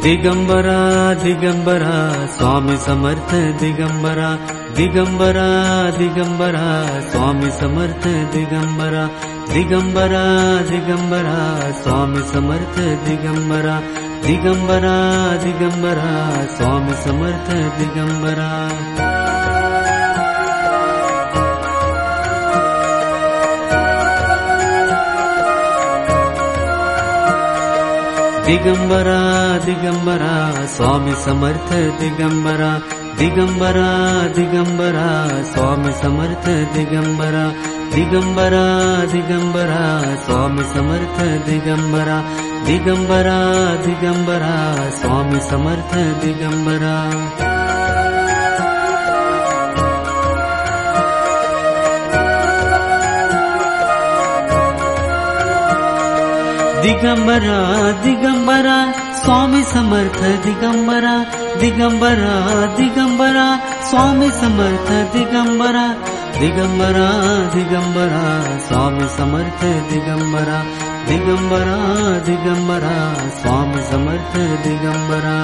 दिगंबरा दिगंबरा स्वामी समर्थ दिगंबरा दिगंबरा दिगंबरा स्वामी समर्थ दिगंबरा दिगंबरा दिगंबरा स्वामी समर्थ दिगंबरा दिगंबरा दिगंबरा स्वामी समर्थ दिगंबरा दिगंबरा दिगंबरा स्वामी समर्थ दिगंबरा दिगंबरा दिगंबरा स्वामी समर्थ दिगंबरा दिगंबरा दिगंबरा स्वामी समर्थ दिगंबरा दिगंबरा दिगंबरा स्वामी समर्थ दिगंबरा दिगंबरा दिगंबरा स्वामी समर्थ दिगंबरा दिगंबरा दिगंबरा स्वामी समर्थ दिगंबरा दिगंबरा दिगंबरा स्वामी समर्थ दिगंबरा दिगंबरा दिगंबरा स्वामी समर्थ दिगंबरा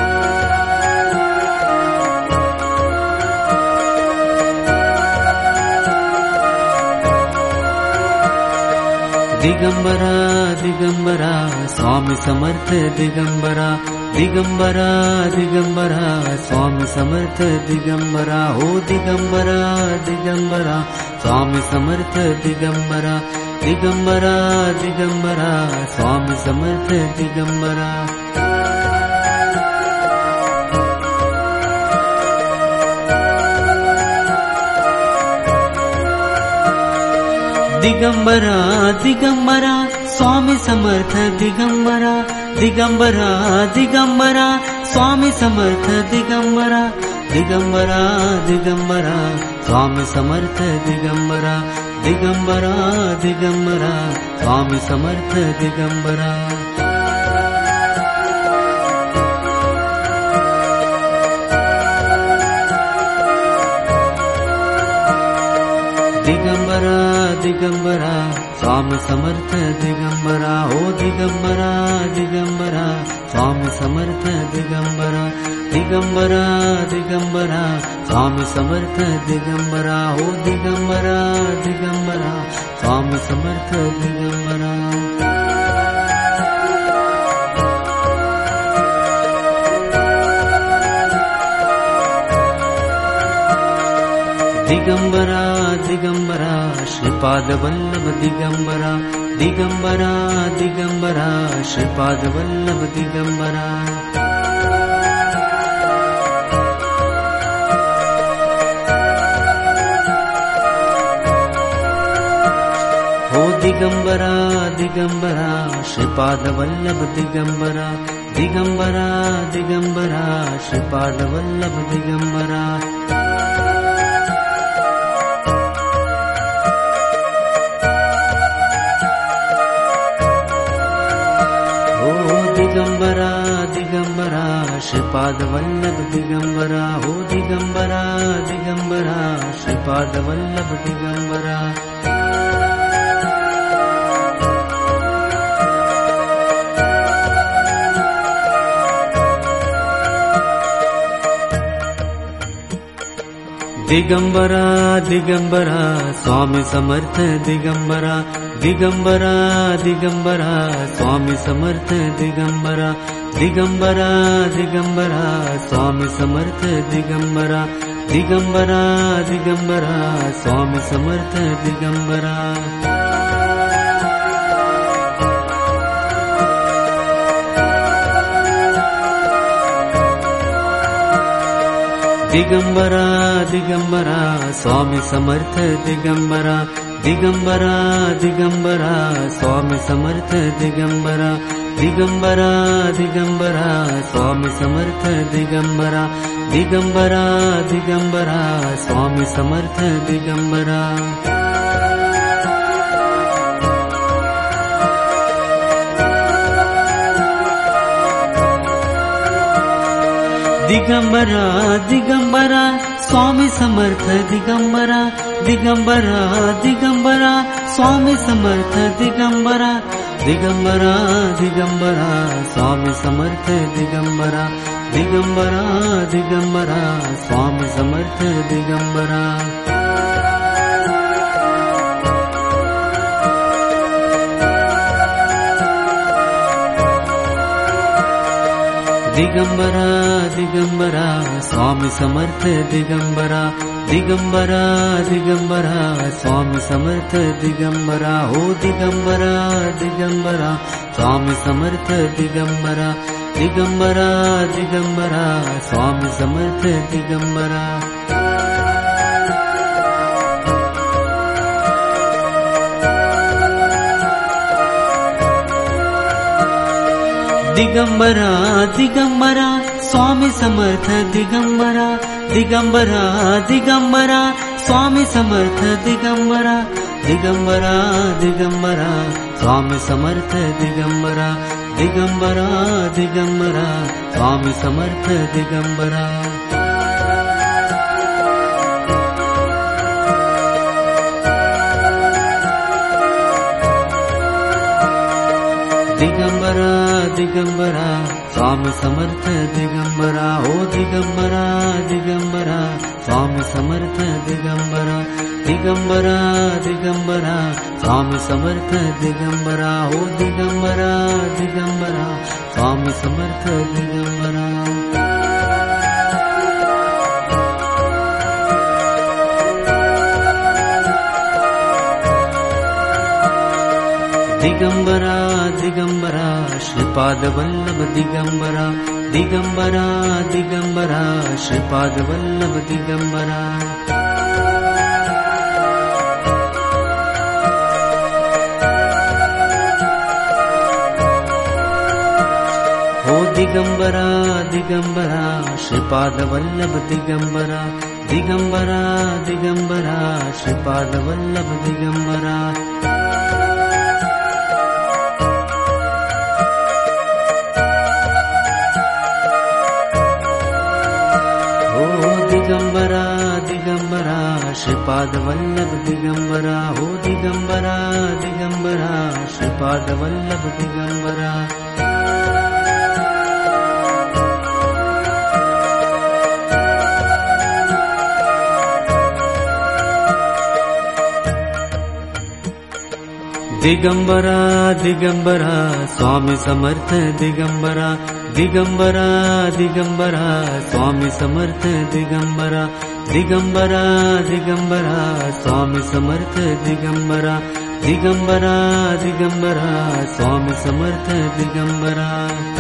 दिगंबरा दिगंबरा स्वामी समर्थ दिगंबरा दिगंबरा दिगंबरा स्वामी समर्थ दिगंबरा हो दिगंबरा दिगंबरा स्वामी समर्थ दिगंबरा दिगंबरा दिगंबरा स्वामी समर्थ दिगंबरा दिगंबरा दिगंबरा स्वामी समर्थ दिगंबरा दिगंबरा दिगंबरा स्वामी समर्थ दिगंबरा दिगंबरा दिगंबरा स्वामी समर्थ दिगंबरा दिगंबरा दिगंबरा स्वामी समर्थ दिगंबरा दिगंबरा दिगंबरा स्वामी समर्थ दिगंबरा हो दिगंबरा दिगंबरा स्वामी समर्थ दिगंबरा दिगंबरा दिगंबरा स्वामी समर्थ दिगंबरा हो दिगंबरा दिगंबरा स्वामी समर्थ दिगंबरा दिगंबरा दिगंबरा श्रीपाद वल्लभ दिगंबरा दिगंबरा दिगंबरा श्रीपाद वल्लभ दिगंबरा हो दिगंबरा दिगंबरा श्रीपाद वल्लभ दिगंबरा दिगंबरा दिगंबरा श्रीपाद वल्लभ दिगंबरा दिगंबरा दिगंबरा श्रीपाद वल्लभ दिगंबरा हो दिगंबरा दिगंबरा श्रीपाद वल्लभ दिगंबरा दिगंबरा दिगंबरा स्वामी समर्थ दिगंबरा दिगंबरा दिगंबरा स्वामी समर्थ दिगंबरा दिगंबरा दिगंबरा स्वामी समर्थ दिगंबरा दिगंबरा दिगंबरा स्वामी समर्थ दिगंबरा दिगंबरा दिगंबरा स्वामी समर्थ दिगंबरा दिगंबरा दिगंबरा स्वामी समर्थ दिगंबरा दिगंबरा दिगंबरा स्वामी समर्थ दिगंबरा दिगंबरा दिगंबरा स्वामी समर्थ दिगंबरा दिगंबरा दिगंबरा स्वामी समर्थ दिगंबरा दिगंबरा दिगंबरा स्वामी समर्थ दिगंबरा दिगंबरा दिगंबरा स्वामी समर्थ दिगंबरा दिगंबरा दिगंबरा स्वामी समर्थ दिगंबरा दिगंबरा दिगंबरा स्वामी समर्थ दिगंबरा दिगंबरा दिगंबरा स्वामी समर्थ दिगंबरा हो दिगंबरा दिगंबरा स्वामी समर्थ दिगंबरा दिगंबरा दिगंबरा स्वामी समर्थ दिगंबरा दिगंबरा दिगंबरा स्वामी समर्थ दिगंबरा दिगंबरा दिगंबरा स्वामी समर्थ दिगंबरा दिगंबरा दिगंबरा स्वामी समर्थ दिगंबरा दिगंबरा दिगंबरा स्वामी समर्थ दिगंबरा दिगंबरा दिगंबरा स्वामी समर्थ दिगंबरा ओ दिगंबरा दिगंबरा स्वामी समर्थ दिगंबरा दिगंबरा दिगंबरा स्वामी समर्थ दिगंबरा ओ दिगंबरा दिगंबरा स्वामी समर्थ दिगंबरा दिगंबरा दिगंबरा श्रीपाद वल्लभ दिगंबरा दिगंबरा दिगंबरा श्रीपाद वल्लभ दिगंबरा हो दिगंबरा दिगंबरा श्रीपाद वल्लभ दिगंबरा दिगंबरा दिगंबरा श्रीपाद वल्लभ दिगंबरा दिगंबरा दिगंबरा श्रीपाद वल्लभ दिगंबरा हो दिगंबरा दिगंबरा श्रीपाद वल्लभ दिगंबरा दिगंबरा दिगंबरा स्वामी समर्थ दिगंबरा दिगंबरा दिगंबरा स्वामी समर्थ दिगंबरा दिगंबरा दिगंबरा स्वामी समर्थ दिगंबरा दिगंबरा दिगंबरा स्वामी समर्थ दिगंबरा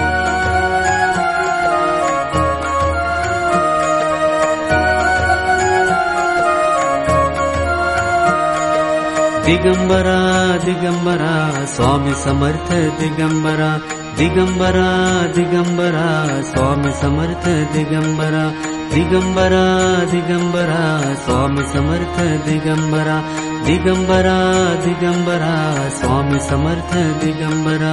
दिगंबरा दिगंबरा स्वामी समर्थ दिगंबरा दिगंबरा दिगंबरा स्वामी समर्थ दिगंबरा दिगंबरा दिगंबरा स्वामी समर्थ दिगंबरा दिगंबरा दिगंबरा स्वामी समर्थ दिगंबरा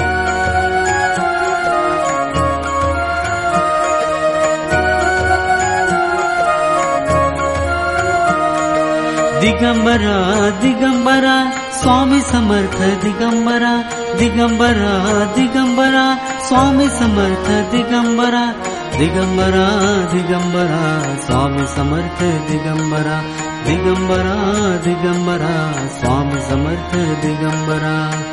दिगंबरा दिगंबरा स्वामी समर्थ दिगंबरा दिगंबरा दिगंबरा स्वामी समर्थ दिगंबरा दिगंबरा दिगंबरा स्वामी समर्थ दिगंबरा दिगंबरा दिगंबरा स्वामी समर्थ दिगंबरा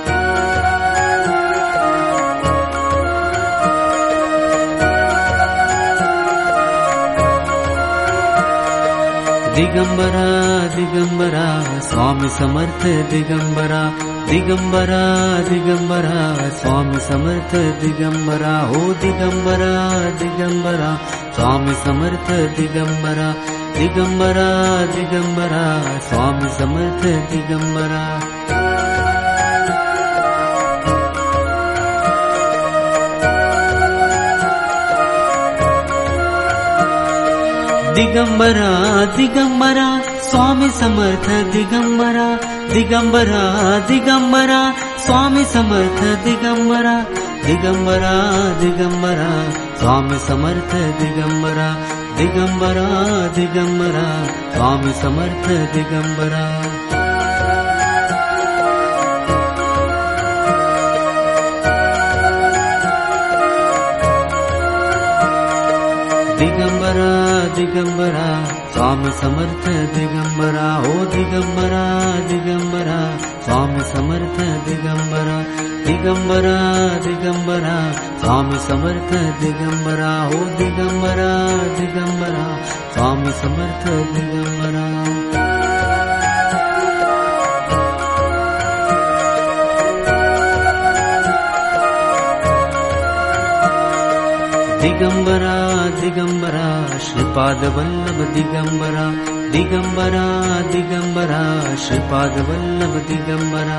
दिगंबरा दिगंबरा स्वामी समर्थ दिगंबरा दिगंबरा दिगंबरा स्वामी समर्थ दिगंबरा हो दिगंबरा दिगंबरा स्वामी समर्थ दिगंबरा दिगंबरा दिगंबरा स्वामी समर्थ दिगंबरा दिगंबरा दिगंबरा स्वामी समर्थ दिगंबरा दिगंबरा दिगंबरा स्वामी समर्थ दिगंबरा दिगंबरा दिगंबरा स्वामी समर्थ दिगंबरा दिगंबरा दिगंबरा स्वामी समर्थ दिगंबरा दिगंबरा स्वामी समर्थ दिगंबरा ओ दिगंबरा दिगंबरा स्वामी समर्थ दिगंबरा दिगंबरा दिगंबरा स्वामी समर्थ दिगंबरा ओ दिगंबरा दिगंबरा स्वामी समर्थ दिगंबरा दिगंबरा दिगंबरा श्रीपाद वल्लभ दिगंबरा दिगंबरा दिगंबरा श्रीपाद वल्लभ दिगंबरा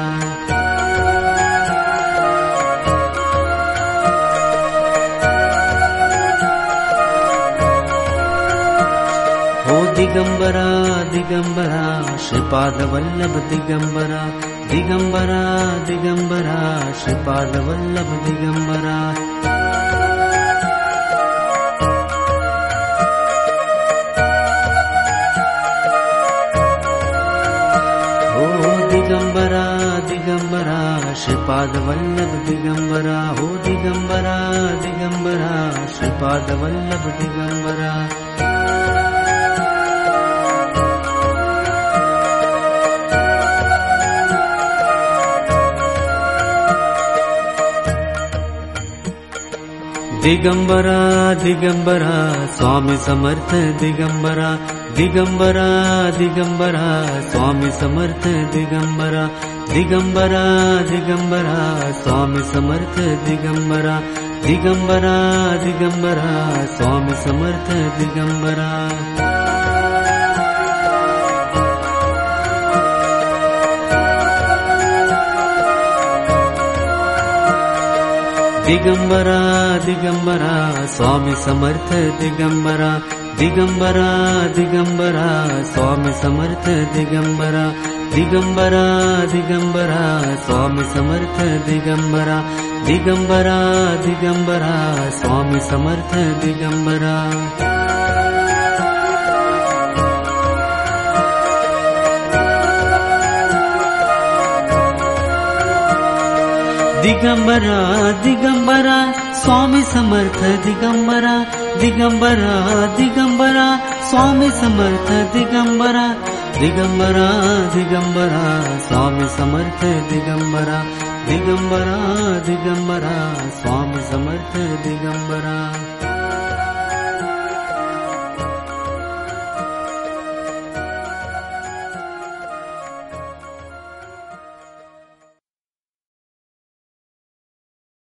ओ दिगंबरा दिगंबरा श्रीपाद वल्लभ दिगंबरा दिगंबरा दिगंबरा श्रीपाद वल्लभ दिगंबरा दिगंबरा दिगंबरा श्रीपाद वल्लभ दिगंबरा हो दिगंबरा दिगंबरा श्रीपाद वल्लभ दिगंबरा दिगंबरा दिगंबरा स्वामी समर्थ दिगंबरा दिगंबरा दिगंबरा स्वामी समर्थ दिगंबरा दिगंबरा दिगंबरा स्वामी समर्थ दिगंबरा दिगंबरा दिगंबरा स्वामी समर्थ दिगंबरा दिगंबरा दिगंबरा स्वामी समर्थ दिगंबरा दिगंबरा दिगंबरा स्वामी समर्थ दिगंबरा दिगंबरा दिगंबरा स्वामी समर्थ दिगंबरा दिगंबरा दिगंबरा स्वामी समर्थ दिगंबरा दिगंबरा दिगंबरा स्वामी समर्थ दिगंबरा दिगंबरा दिगंबरा स्वामी समर्थ दिगंबरा दिगंबरा दिगंबरा स्वामी समर्थ दिगंबरा दिगंबरा दिगंबरा स्वामी समर्थ दिगंबरा